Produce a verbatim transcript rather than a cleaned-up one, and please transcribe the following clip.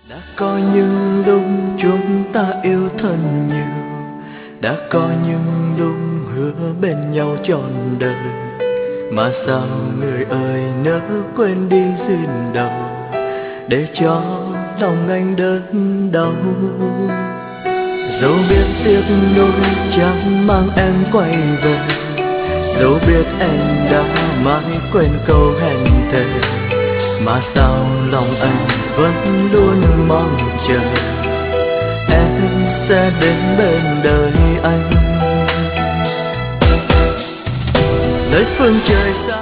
Đã có những lúc chúng ta yêu thật nhiều, đã có những lúc hứa bên nhau trọn đời, mà sao người ơi nỡ quên đi duyên đầu, để cho lòng anh đớn đau. Dẫu biết tiếc nuối chẳng mang em quay về, dẫu biết em đã mãi quên câu hẹn thề, mà sao lòng anh vẫn luôn mong chờ em sẽ đến bên đời anh. Nơi phương trời xa